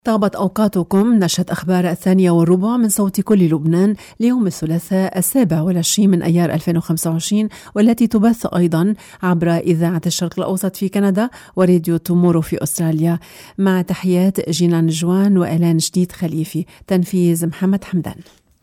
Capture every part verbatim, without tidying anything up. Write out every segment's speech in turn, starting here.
طابت أوقاتكم. نشرة أخبار الثانية والربع من صوت كل لبنان ليوم الثلاثاء السابع والعشرين من أيار ألفين وخمسة وعشرين، والتي تبث أيضا عبر إذاعة الشرق الأوسط في كندا وراديو تومورو في أستراليا. مع تحيات جينان جوان وإعلان جديد خليفي، تنفيذ محمد حمدان.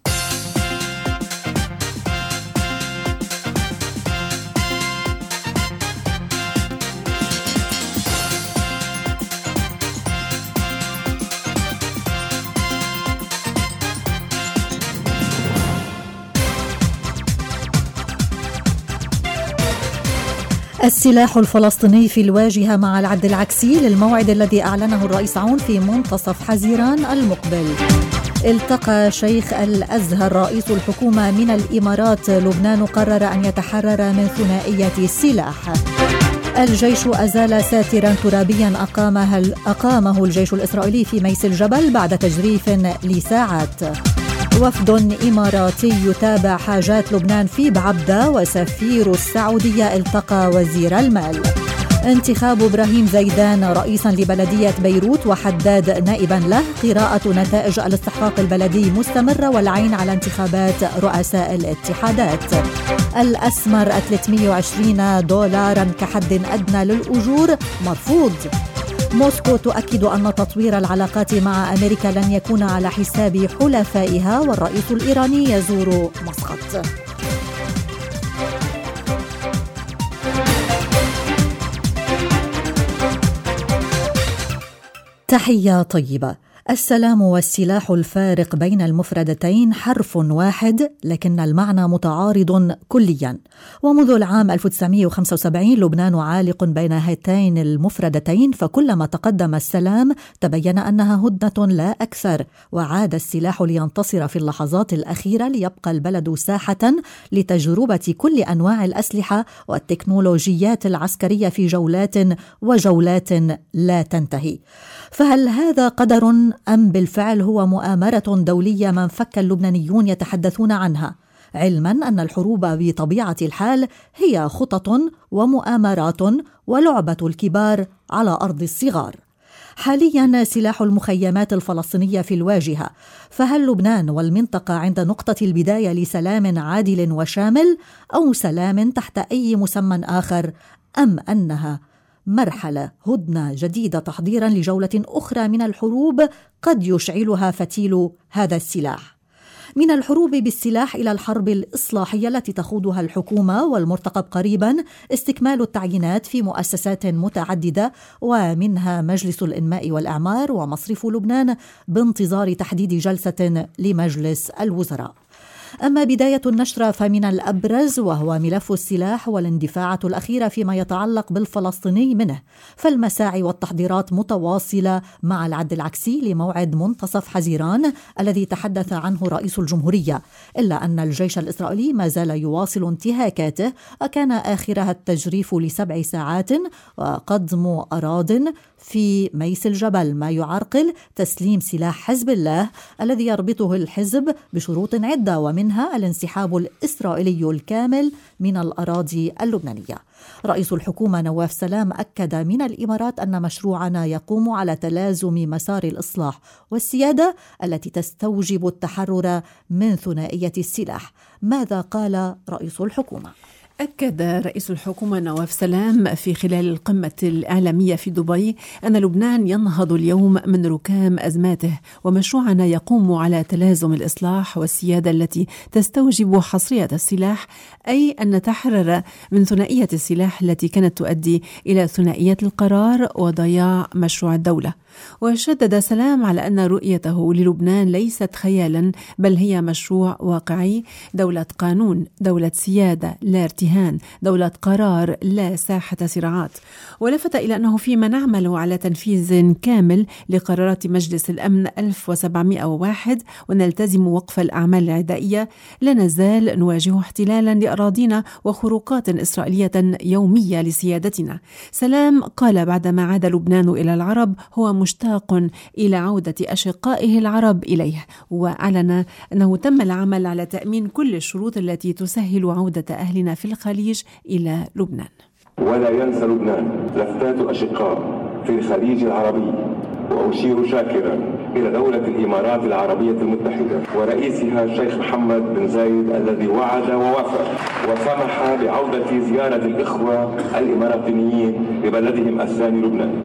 السلاح الفلسطيني في الواجهة مع العد العكسي للموعد الذي أعلنه الرئيس عون في منتصف حزيران المقبل. التقى شيخ الأزهر رئيس الحكومة من الإمارات. لبنان قرر أن يتحرر من ثنائية السلاح. الجيش أزال ساترا ترابيا أقامه, أقامه الجيش الإسرائيلي في ميس الجبل بعد تجريف لساعات. وفد إماراتي يتابع حاجات لبنان في بعبدة، وسفير السعودية التقى وزير المال. انتخاب إبراهيم زيدان رئيسا لبلدية بيروت وحداد نائبا له. قراءة نتائج الاستحقاق البلدي مستمرة، والعين على انتخابات رؤساء الاتحادات. الأسمر ثلاثمئة وعشرين دولارا كحد أدنى للأجور مرفوض. موسكو تؤكد أن تطوير العلاقات مع أمريكا لن يكون على حساب حلفائها، والرئيس الإيراني يزور مسقط. تحية طيبة. السلام والسلاح الفارق بين المفردتين حرف واحد، لكن المعنى متعارض كليا. ومنذ العام ألف وتسعمئة وخمسة وسبعين لبنان عالق بين هاتين المفردتين، فكلما تقدم السلام تبين أنها هدنة لا أكثر، وعاد السلاح لينتصر في اللحظات الأخيرة ليبقى البلد ساحة لتجربة كل أنواع الأسلحة والتكنولوجيات العسكرية في جولات وجولات لا تنتهي. فهل هذا قدر أم بالفعل هو مؤامرة دولية ما انفك اللبنانيون يتحدثون عنها، علما أن الحروب بطبيعة الحال هي خطط ومؤامرات ولعبة الكبار على أرض الصغار؟ حاليا سلاح المخيمات الفلسطينية في الواجهة، فهل لبنان والمنطقة عند نقطة البداية لسلام عادل وشامل، أو سلام تحت أي مسمى آخر، أم أنها مرحلة هدنة جديدة تحضيرا لجولة أخرى من الحروب قد يشعلها فتيل هذا السلاح؟ من الحروب بالسلاح إلى الحرب الإصلاحية التي تخوضها الحكومة، والمرتقب قريبا استكمال التعيينات في مؤسسات متعددة، ومنها مجلس الإنماء والإعمار ومصرف لبنان، بانتظار تحديد جلسة لمجلس الوزراء. أما بداية النشرة فمن الأبرز وهو ملف السلاح والاندفاعات الأخيرة فيما يتعلق بالفلسطيني منه، فالمساعي والتحضيرات متواصلة مع العد العكسي لموعد منتصف حزيران الذي تحدث عنه رئيس الجمهورية، إلا أن الجيش الإسرائيلي ما زال يواصل انتهاكاته، وكان آخرها التجريف لسبع ساعات وقضم أراضٍ في ميس الجبل، ما يعرقل تسليم سلاح حزب الله الذي يربطه الحزب بشروط عدة، ومنها الانسحاب الإسرائيلي الكامل من الأراضي اللبنانية. رئيس الحكومة نواف سلام أكد من الإمارات أن مشروعنا يقوم على تلازم مسار الإصلاح والسيادة التي تستوجب التحرر من ثنائية السلاح. ماذا قال رئيس الحكومة؟ أكد رئيس الحكومة نواف سلام في خلال القمة الإعلامية في دبي أن لبنان ينهض اليوم من ركام أزماته، ومشروعنا يقوم على تلازم الإصلاح والسيادة التي تستوجب حصرية السلاح، أي أن نتحرر من ثنائية السلاح التي كانت تؤدي إلى ثنائية القرار وضياع مشروع الدولة. وشدد سلام على أن رؤيته للبنان ليست خيالا، بل هي مشروع واقعي، دولة قانون، دولة سيادة لا ارتهان، دولة قرار لا ساحة صراعات. ولفت إلى أنه فيما نعمل على تنفيذ كامل لقرارات مجلس الأمن ألف وسبعمئة وواحد ونلتزم وقف الأعمال العدائية، لا نزال نواجه احتلالا لأراضينا وخروقات إسرائيلية يومية لسيادتنا. سلام قال بعدما عاد لبنان إلى العرب هو مشتاق إلى عودة أشقائه العرب إليه، وأعلن أنه تم العمل على تأمين كل الشروط التي تسهل عودة أهلنا في الخليج إلى لبنان. ولا ينسى لبنان لفتات أشقاء في الخليج العربي وأشير شاكرا إلى دولة الإمارات العربية المتحدة ورئيسها الشيخ محمد بن زايد الذي وعد ووفى وسمح بعودة زيارة الإخوة الإماراتيين ببلدهم الثاني لبنان.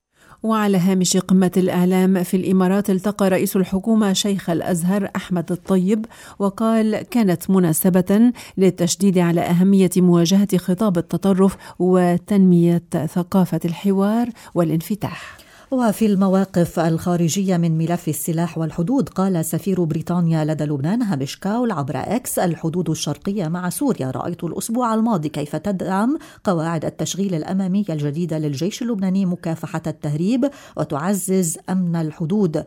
وعلى هامش قمة الإعلام في الإمارات التقى رئيس الحكومة شيخ الأزهر أحمد الطيب، وقال كانت مناسبة للتشديد على أهمية مواجهة خطاب التطرف وتنمية ثقافة الحوار والانفتاح. وفي المواقف الخارجية من ملف السلاح والحدود، قال سفير بريطانيا لدى لبنان هامش كاول عبر إكس: الحدود الشرقية مع سوريا، رأيت الأسبوع الماضي كيف تدعم قواعد التشغيل الأمامية الجديدة للجيش اللبناني مكافحة التهريب وتعزز أمن الحدود،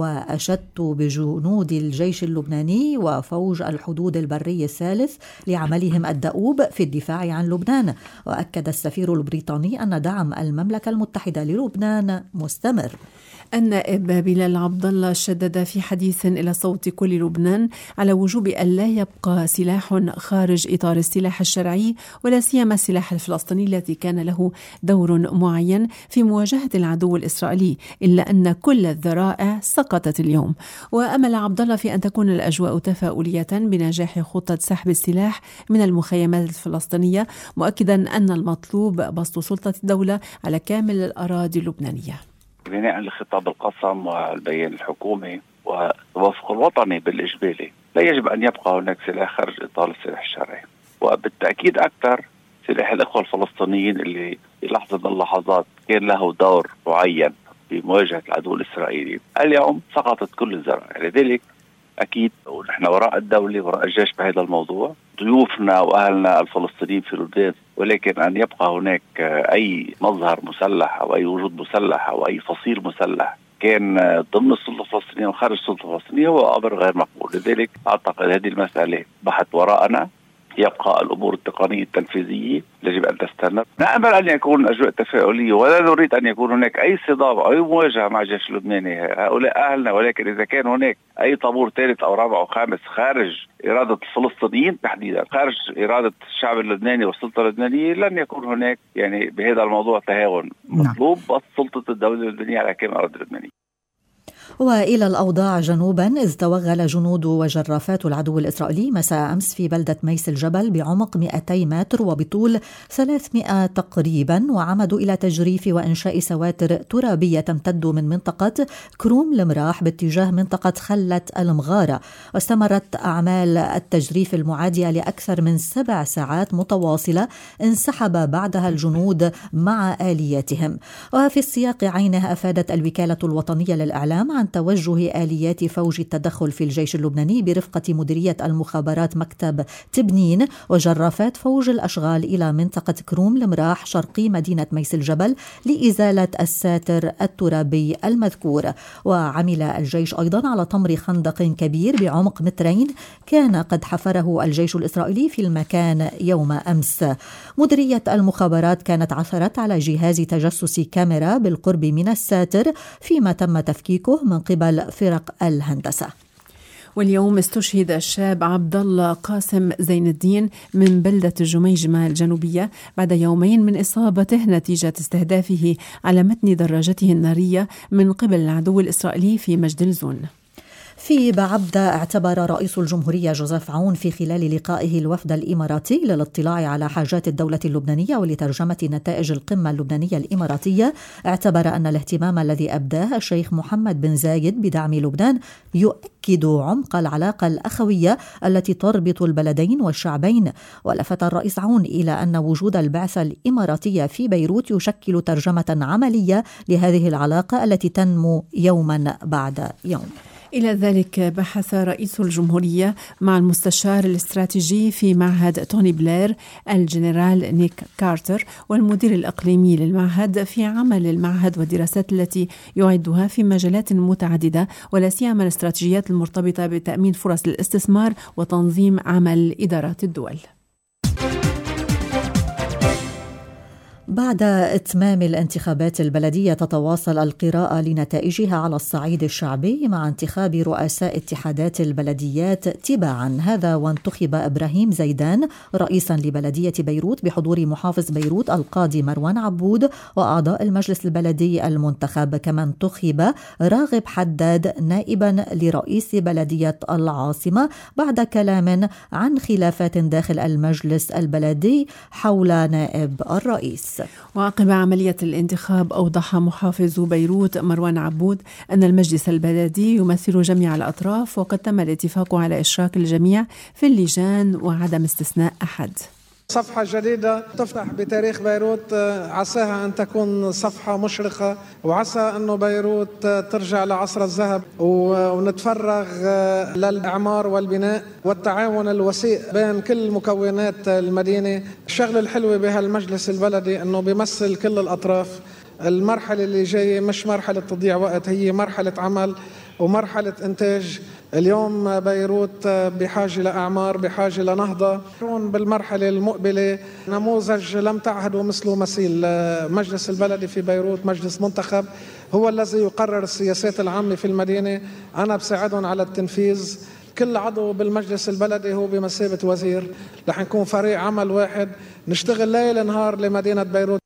وأشدت بجنود الجيش اللبناني وفوج الحدود البري الثالث لعملهم الدؤوب في الدفاع عن لبنان. وأكد السفير البريطاني أن دعم المملكة المتحدة للبنان مستمر. النائب بلال عبد الله شدد في حديث إلى صوت كل لبنان على وجوب أن لا يبقى سلاح خارج إطار السلاح الشرعي، ولا سيما السلاح الفلسطيني الذي كان له دور معين في مواجهة العدو الإسرائيلي، إلا أن كل الذرائع سقطت اليوم. وأمل عبد الله في أن تكون الأجواء تفاؤلية بنجاح خطة سحب السلاح من المخيمات الفلسطينية، مؤكدا أن المطلوب بسط سلطة الدولة على كامل الأراضي اللبنانية. بناء لخطاب القسم والبيان الحكومي والتوافق الوطني بالإجبالي، لا يجب أن يبقى هناك سلاح خارج إطار السلاح الشرعي، وبالتأكيد أكثر سلاح الإخوة الفلسطينيين اللي في لحظة من اللحظات كان له دور معين في مواجهة العدو الإسرائيلي، اليوم سقطت كل الذرائع. لذلك أكيد ونحن وراء الدولة وراء الجيش بهذا الموضوع، ضيوفنا وأهلنا الفلسطينيين في لبنان، ولكن أن يبقى هناك أي مظهر مسلح أو أي وجود مسلح أو أي فصيل مسلح كان ضمن السلطة الفلسطينية وخارج السلطة الفلسطينية هو أمر غير مقبول. لذلك أعتقد هذه المسألة بحث وراءنا، يبقى الأمور التقنية التنفيذية يجب أن تستمر. نأمل أن يكون أجواء تفاؤلية، ولا نريد أن يكون هناك أي صدام أو أي مواجهة مع الجيش اللبناني، هؤلاء أهلنا، ولكن إذا كان هناك أي طابور ثالث أو رابع أو خامس خارج إرادة الفلسطينيين تحديدا، خارج إرادة الشعب اللبناني والسلطة اللبنانية، لن يكون هناك يعني بهذا الموضوع تهاون. مطلوب بس سلطة الدولة اللبنانية على كامل الأراضي اللبنانية. وإلى الأوضاع جنوبا، إذ توغل جنود وجرافات العدو الإسرائيلي مساء أمس في بلدة ميس الجبل بعمق مئتي متر وبطول ثلاثمئة تقريبا، وعمدوا إلى تجريف وإنشاء سواتر ترابية تمتد من منطقة كروم المراح باتجاه منطقة خلة المغارة. واستمرت أعمال التجريف المعادية لأكثر من سبع ساعات متواصلة، انسحب بعدها الجنود مع آلياتهم. وفي السياق عينه أفادت الوكالة الوطنية للإعلام عن توجه آليات فوج التدخل في الجيش اللبناني برفقة مديرية المخابرات مكتب تبنين وجرافات فوج الأشغال إلى منطقة كروم المراح شرقي مدينة ميس الجبل لإزالة الساتر الترابي المذكور. وعمل الجيش أيضا على طمر خندق كبير بعمق مترين كان قد حفره الجيش الإسرائيلي في المكان يوم أمس. مديرية المخابرات كانت عثرت على جهاز تجسس كاميرا بالقرب من الساتر، فيما تم تفكيكه من قبل فرق الهندسة. واليوم استشهد الشاب عبد الله قاسم زين الدين من بلدة الجميجمة الجنوبية بعد يومين من إصابته نتيجة استهدافه على متن دراجته النارية من قبل العدو الإسرائيلي في مجد الزون. في بعبدة، اعتبر رئيس الجمهورية جوزيف عون في خلال لقائه الوفد الإماراتي للاطلاع على حاجات الدولة اللبنانية ولترجمة نتائج القمة اللبنانية الإماراتية، اعتبر أن الاهتمام الذي أبداه الشيخ محمد بن زايد بدعم لبنان يؤكد عمق العلاقة الأخوية التي تربط البلدين والشعبين. ولفت الرئيس عون إلى أن وجود البعثة الإماراتية في بيروت يشكل ترجمة عملية لهذه العلاقة التي تنمو يوما بعد يوم. إلى ذلك بحث رئيس الجمهورية مع المستشار الاستراتيجي في معهد توني بلير الجنرال نيك كارتر والمدير الإقليمي للمعهد في عمل المعهد والدراسات التي يعدها في مجالات متعددة، ولا سيما الاستراتيجيات المرتبطة بتأمين فرص الاستثمار وتنظيم عمل إدارات الدول. بعد إتمام الانتخابات البلدية تتواصل القراءة لنتائجها على الصعيد الشعبي مع انتخاب رؤساء اتحادات البلديات تباعا. هذا وانتخب إبراهيم زيدان رئيسا لبلدية بيروت بحضور محافظ بيروت القاضي مروان عبود وأعضاء المجلس البلدي المنتخب. كما انتخب راغب حداد نائبا لرئيس بلدية العاصمة بعد كلام عن خلافات داخل المجلس البلدي حول نائب الرئيس. وعقب عملية الانتخاب أوضح محافظ بيروت مروان عبود أن المجلس البلدي يمثل جميع الأطراف، وقد تم الاتفاق على إشراك الجميع في اللجان وعدم استثناء أحد. صفحة جديدة تفتح بتاريخ بيروت، عساها أن تكون صفحة مشرقة، وعسى أنه بيروت ترجع لعصر الذهب ونتفرغ للإعمار والبناء والتعاون الوسيط بين كل مكونات المدينة. الشغل الحلو بهالمجلس البلدي أنه بيمثل كل الأطراف. المرحلة اللي جاية مش مرحلة تضيع وقت، هي مرحلة عمل ومرحلة إنتاج. اليوم بيروت بحاجة لأعمار، بحاجة لنهضة. بالمرحلة المقبلة نموذج لم تعهده مثله مثيل. مجلس البلدي في بيروت مجلس منتخب، هو الذي يقرر السياسات العامة في المدينة، أنا بساعدهم على التنفيذ. كل عضو بالمجلس البلدي هو بمثابة وزير. رح نكون فريق عمل واحد نشتغل ليل نهار لمدينة بيروت.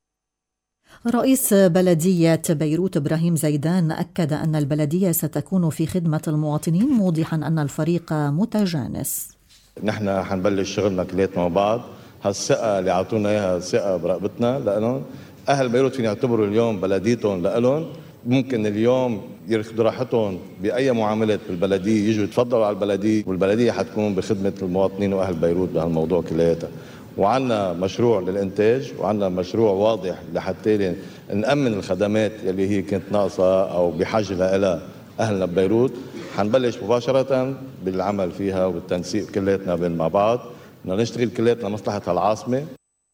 رئيس بلدية بيروت إبراهيم زيدان أكد أن البلدية ستكون في خدمة المواطنين، موضحا أن الفريق متجانس. نحن حنبلش شغلنا كلياتنا مع بعض. هالثقة اللي عطونا إياها ثقة برقبتنا لأنهم أهل بيروت فين يعتبروا اليوم بلديتهم لألهم. ممكن اليوم ياخذوا راحتهم بأي معاملات بالبلدية، يجوا يتفضلوا على البلدية، والبلدية حتكون بخدمة المواطنين وأهل بيروت بهالموضوع كلياته. وعنا مشروع للإنتاج، وعنا مشروع واضح لحتى نأمن الخدمات اللي هي كانت ناقصة أو بحاجة لها أهلنا ببيروت. حنبلش مباشرة بالعمل فيها وبالتنسيق كلياتنا بين مع بعض، بدنا نشتغل كلياتنا مصلحة العاصمة.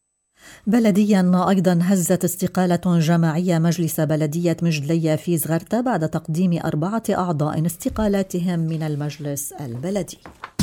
بلديا أيضا هزت استقالة جماعية مجلس بلدية مجدلية في زغرتة بعد تقديم أربعة أعضاء استقالاتهم من المجلس البلدي.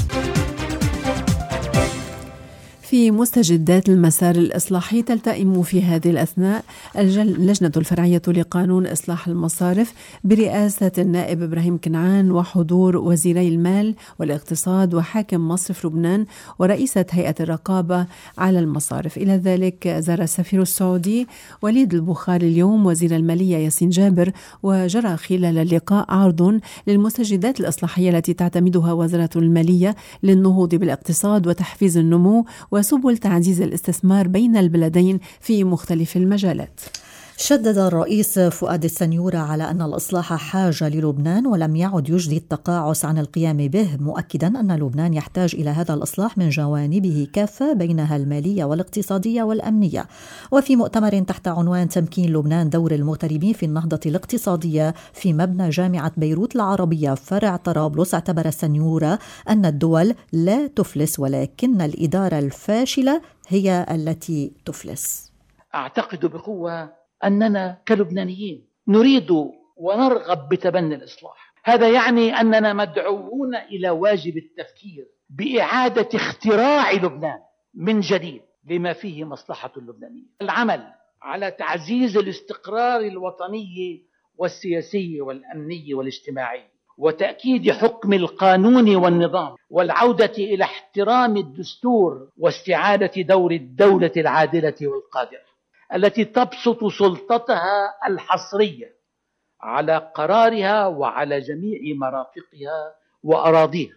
في مستجدات المسار الإصلاحي تلتئم في هذه الأثناء اللجنة الفرعية لقانون إصلاح المصارف برئاسة النائب إبراهيم كنعان وحضور وزيري المال والاقتصاد وحاكم مصرف لبنان ورئيسة هيئة الرقابة على المصارف. إلى ذلك زار السفير السعودي وليد البخاري اليوم وزير المالية ياسين جابر، وجرى خلال اللقاء عرض للمستجدات الإصلاحية التي تعتمدها وزارة المالية للنهوض بالاقتصاد وتحفيز النمو وسبل تعزيز الاستثمار بين البلدين في مختلف المجالات. شدد الرئيس فؤاد السنيورة على أن الإصلاح حاجة للبنان ولم يعد يجدي التقاعس عن القيام به، مؤكدا أن لبنان يحتاج إلى هذا الإصلاح من جوانبه كافة بينها المالية والاقتصادية والأمنية. وفي مؤتمر تحت عنوان تمكين لبنان دور المغتربين في النهضة الاقتصادية في مبنى جامعة بيروت العربية فرع طرابلس، اعتبر السنيورة أن الدول لا تفلس ولكن الإدارة الفاشلة هي التي تفلس. أعتقد بقوة أننا كلبنانيين نريد ونرغب بتبني الإصلاح. هذا يعني أننا مدعوون إلى واجب التفكير بإعادة اختراع لبنان من جديد لما فيه مصلحة اللبنانيين. العمل على تعزيز الاستقرار الوطني والسياسي والأمني والاجتماعي، وتأكيد حكم القانون والنظام، والعودة إلى احترام الدستور واستعادة دور الدولة العادلة والقادرة التي تبسط سلطتها الحصرية على قرارها وعلى جميع مرافقها وأراضيها.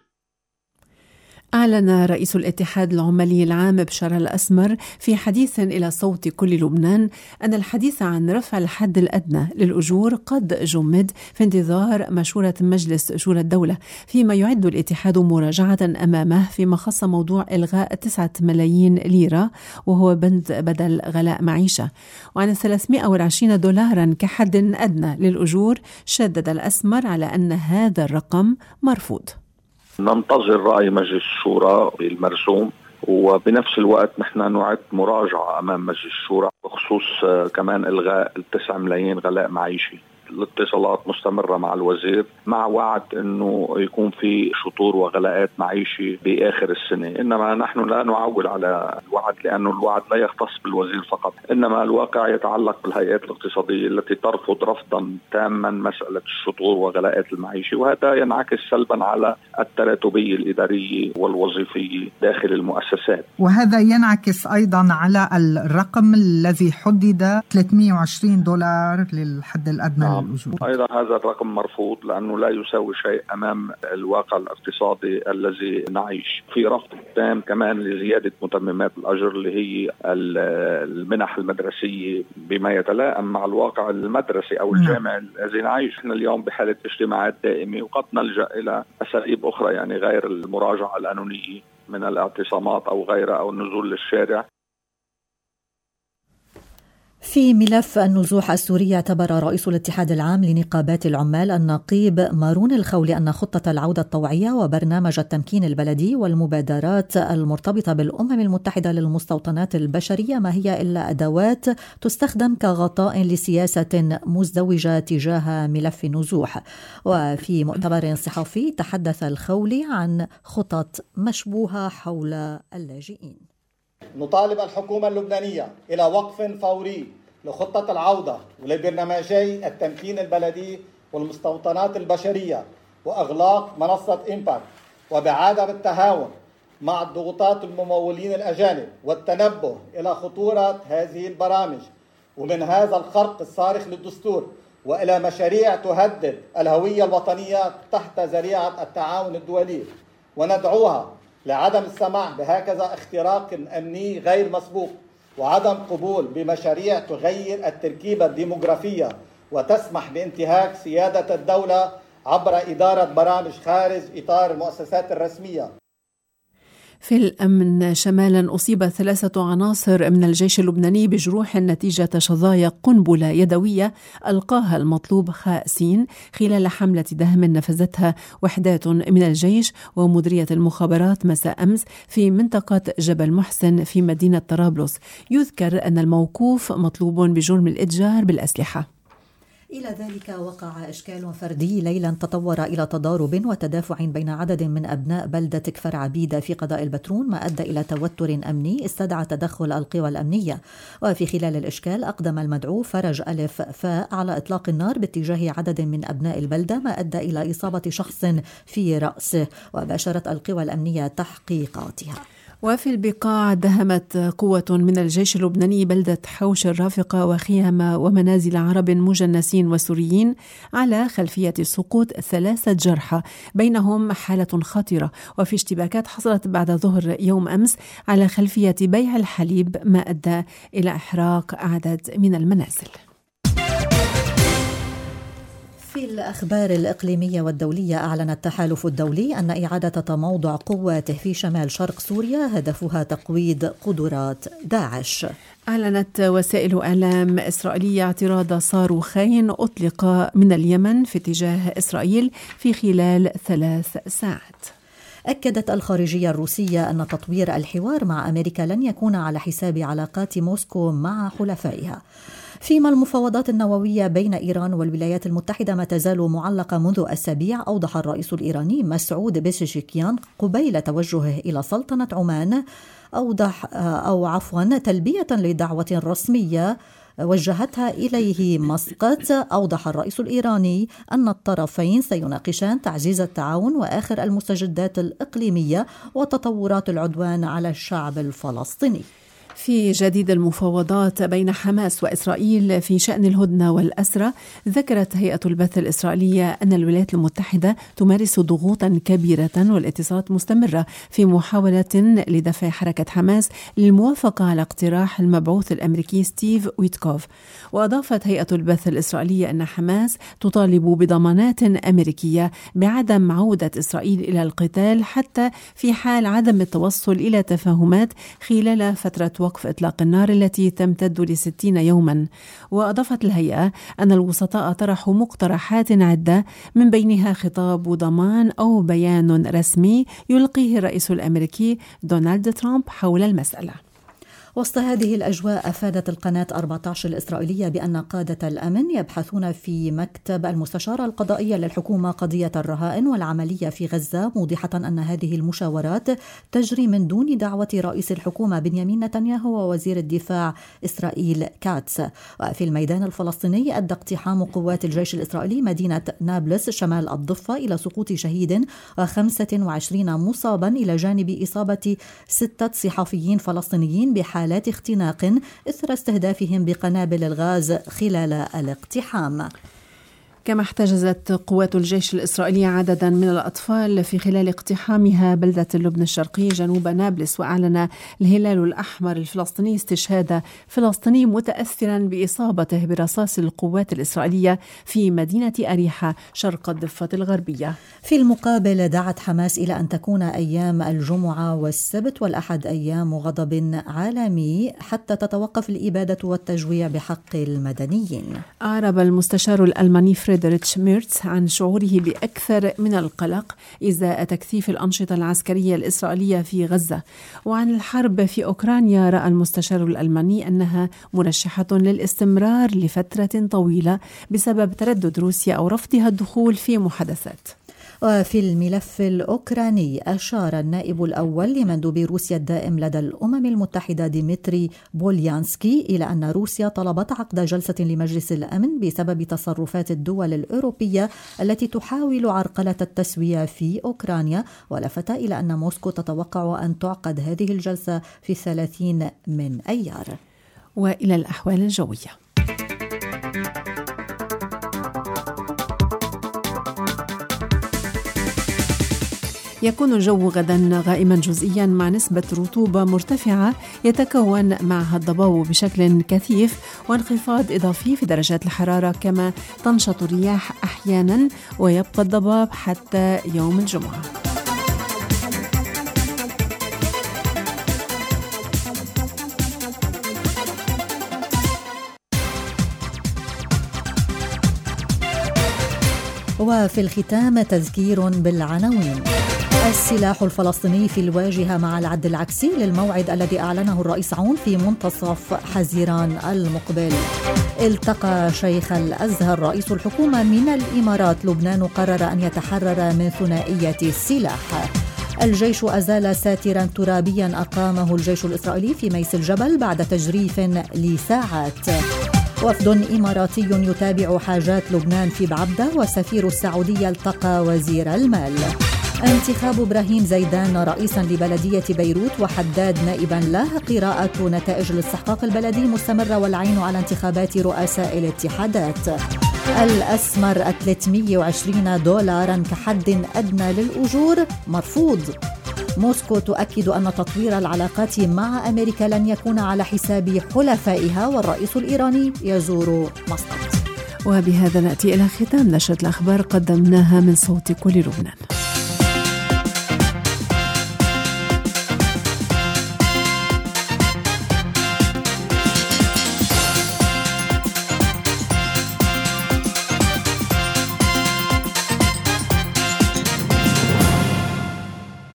أعلن رئيس الاتحاد العمالي العام بشار الأسمر في حديث إلى صوت كل لبنان أن الحديث عن رفع الحد الأدنى للأجور قد جمد في انتظار مشورة مجلس شورى الدولة، فيما يعد الاتحاد مراجعة أمامه فيما خص موضوع إلغاء تسعة ملايين ليرة وهو بند بدل غلاء معيشة، وعن ثلاثمائة وعشرين دولارا كحد أدنى للأجور. شدد الأسمر على أن هذا الرقم مرفوض. ننتظر رأي مجلس الشورى بالمرسوم، وبنفس الوقت نحن نعد مراجعة أمام مجلس الشورى بخصوص كمان إلغاء التسعة ملايين غلاء معيشي، الاتصالات مستمرة مع الوزير، مع وعد أنه يكون في شطور وغلاءات معيشي بآخر السنة. إنما نحن لا نعول على الوعد، لأنه الوعد لا يختص بالوزير فقط، إنما الواقع يتعلق بالهيئات الاقتصادية التي ترفض رفضا تاما مسألة الشطور وغلاءات المعيشي، وهذا ينعكس سلبا على التراتبية الإدارية والوظيفية داخل المؤسسات. وهذا ينعكس أيضا على الرقم الذي حدد ثلاثمئة وعشرين دولار للحد الأدنى نعم. للأجور. أيضا هذا الرقم مرفوض لأنه لا يساوي شيء أمام الواقع الاقتصادي الذي نعيش. في رفض تام كمان لزيادة متممات الأجر اللي هي المنح المدرسية بما يتلائم مع الواقع المدرسي أو الجامعي الذي نعيش. احنا اليوم بحالة اجتماعات دائمة، وقد نلجأ إلى أساليب أخرى يعني غير المراجعة القانونية من الاعتصامات أو غيرها أو النزول للشارع. في ملف النزوح السوري، اعتبر رئيس الاتحاد العام لنقابات العمال النقيب مارون الخولي أن خطة العودة الطوعية وبرنامج التمكين البلدي والمبادرات المرتبطة بالأمم المتحدة للمستوطنات البشرية ما هي إلا أدوات تستخدم كغطاء لسياسة مزدوجة تجاه ملف النزوح. وفي مؤتمر صحفي تحدث الخولي عن خطط مشبوهة حول اللاجئين. نطالب الحكومة اللبنانية إلى وقف فوري لخطة العودة ولبرنامجي التمكين البلدي والمستوطنات البشرية، وإغلاق منصة إمباكت، وبعدم التهاون مع الضغوطات الممولين الأجانب، والتنبه إلى خطورة هذه البرامج ومن هذا الخرق الصارخ للدستور وإلى مشاريع تهدد الهوية الوطنية تحت ذريعة التعاون الدولي، وندعوها لعدم السماح بهكذا اختراق أمني غير مسبوق، وعدم قبول بمشاريع تغير التركيبة الديموغرافية وتسمح بانتهاك سيادة الدولة عبر إدارة برامج خارج إطار المؤسسات الرسمية. في الأمن شمالا، أصيب ثلاثة عناصر من الجيش اللبناني بجروح نتيجة شظايا قنبلة يدوية ألقاها المطلوب خاسين خلال حملة دهم نفذتها وحدات من الجيش ومديرية المخابرات مساء أمس في منطقة جبل محسن في مدينة طرابلس. يذكر أن الموقوف مطلوب بجرم الإتجار بالأسلحة. إلى ذلك وقع إشكال فردي ليلا تطور إلى تضارب وتدافع بين عدد من أبناء بلدة كفر عبيدة في قضاء البترون، ما أدى إلى توتر أمني استدعى تدخل القوى الأمنية. وفي خلال الإشكال أقدم المدعو فرج ألف فاء على إطلاق النار باتجاه عدد من أبناء البلدة، ما أدى إلى إصابة شخص في رأسه، وباشرت القوى الأمنية تحقيقاتها. وفي البقاع دهمت قوة من الجيش اللبناني بلدة حوش الرافقة وخيام ومنازل عرب مجنسين وسوريين على خلفية سقوط ثلاثة جرحى بينهم حالة خطيرة. وفي اشتباكات حصلت بعد ظهر يوم أمس على خلفية بيع الحليب، ما أدى إلى إحراق عدد من المنازل. في الأخبار الإقليمية والدولية، أعلن التحالف الدولي أن إعادة تموضع قواته في شمال شرق سوريا هدفها تقويض قدرات داعش. أعلنت وسائل إعلام إسرائيلية اعتراض صاروخين أطلق من اليمن في اتجاه إسرائيل في خلال ثلاث ساعات. أكدت الخارجية الروسية أن تطوير الحوار مع أمريكا لن يكون على حساب علاقات موسكو مع حلفائها. فيما المفاوضات النووية بين إيران والولايات المتحدة ما تزال معلقة منذ أسابيع، أوضح الرئيس الإيراني مسعود بيزشكيان قبيل توجهه إلى سلطنة عمان أوضح أو عفوا تلبية لدعوة رسمية وجهتها إليه مسقط. أوضح الرئيس الإيراني أن الطرفين سيناقشان تعزيز التعاون وآخر المستجدات الإقليمية وتطورات العدوان على الشعب الفلسطيني. في جديد المفاوضات بين حماس وإسرائيل في شأن الهدنة والأسرى، ذكرت هيئة البث الإسرائيلية أن الولايات المتحدة تمارس ضغوطا كبيرة والاتصالات مستمرة في محاولة لدفع حركة حماس للموافقة على اقتراح المبعوث الأمريكي ستيف ويتكوف. وأضافت هيئة البث الإسرائيلية أن حماس تطالب بضمانات أمريكية بعدم عودة إسرائيل إلى القتال حتى في حال عدم التوصل إلى تفاهمات خلال فترة وقف إطلاق النار التي تمتد لستين يوما. وأضافت الهيئة أن الوسطاء طرحوا مقترحات عدة من بينها خطاب ضمان أو بيان رسمي يلقيه الرئيس الأمريكي دونالد ترامب حول المسألة. وسط هذه الأجواء أفادت القناة أربعة عشر الإسرائيلية بأن قادة الأمن يبحثون في مكتب المستشارة القضائية للحكومة قضية الرهائن والعملية في غزة، موضحة أن هذه المشاورات تجري من دون دعوة رئيس الحكومة بنيامين نتنياهو ووزير الدفاع إسرائيل كاتس. وفي الميدان الفلسطيني أدى اقتحام قوات الجيش الإسرائيلي مدينة نابلس شمال الضفة إلى سقوط شهيد وخمسة وعشرين مصابا إلى جانب إصابة ستة صحفيين فلسطينيين بحالات اختناق إثر استهدافهم بقنابل الغاز خلال الاقتحام. كما احتجزت قوات الجيش الإسرائيلي عددا من الأطفال في خلال اقتحامها بلدة لبنان الشرقي جنوب نابلس، وأعلن الهلال الأحمر الفلسطيني استشهاد فلسطيني متأثرا بإصابته برصاص القوات الإسرائيلية في مدينة أريحة شرق الضفة الغربية. في المقابل دعت حماس إلى أن تكون أيام الجمعة والسبت والأحد أيام غضب عالمي حتى تتوقف الإبادة والتجويع بحق المدنيين. أعرب المستشار الألماني فريدريك ميرتس عن شعوره بأكثر من القلق إزاء تكثيف الأنشطة العسكرية الإسرائيلية في غزة. وعن الحرب في أوكرانيا رأى المستشار الألماني أنها مرشحة للاستمرار لفترة طويلة بسبب تردد روسيا أو رفضها الدخول في محادثات. وفي الملف الأوكراني أشار النائب الأول لمندوب روسيا الدائم لدى الأمم المتحدة ديمتري بوليانسكي إلى أن روسيا طلبت عقد جلسة لمجلس الأمن بسبب تصرفات الدول الأوروبية التي تحاول عرقلة التسوية في أوكرانيا، ولفت إلى أن موسكو تتوقع أن تعقد هذه الجلسة في الثلاثين من أيار. وإلى الأحوال الجوية. يكون الجو غدا غائما جزئيا مع نسبة رطوبة مرتفعة يتكون معها الضباب بشكل كثيف وانخفاض إضافي في درجات الحرارة، كما تنشط الرياح أحيانا ويبقى الضباب حتى يوم الجمعة. وفي الختام تذكير بالعناوين. السلاح الفلسطيني في الواجهة مع العد العكسي للموعد الذي أعلنه الرئيس عون في منتصف حزيران المقبل. التقى شيخ الأزهر رئيس الحكومة من الإمارات. لبنان قرر أن يتحرر من ثنائية السلاح. الجيش أزال ساترا ترابيا أقامه الجيش الإسرائيلي في ميس الجبل بعد تجريف لساعات. وفد إماراتي يتابع حاجات لبنان في بعبدة، وسفير السعودية التقى وزير المال. انتخاب إبراهيم زيدان رئيسا لبلدية بيروت وحداد نائبا له. قراءة نتائج الاستحقاق البلدي مستمرة والعين على انتخابات رؤساء الاتحادات. الأسمر ثلاثمئة وعشرين دولارا كحد أدنى للأجور مرفوض. موسكو تؤكد أن تطوير العلاقات مع أمريكا لن يكون على حساب حلفائها، والرئيس الإيراني يزور مسقط. وبهذا نأتي إلى ختام نشرة الأخبار قدمناها من صوت كل لبنان.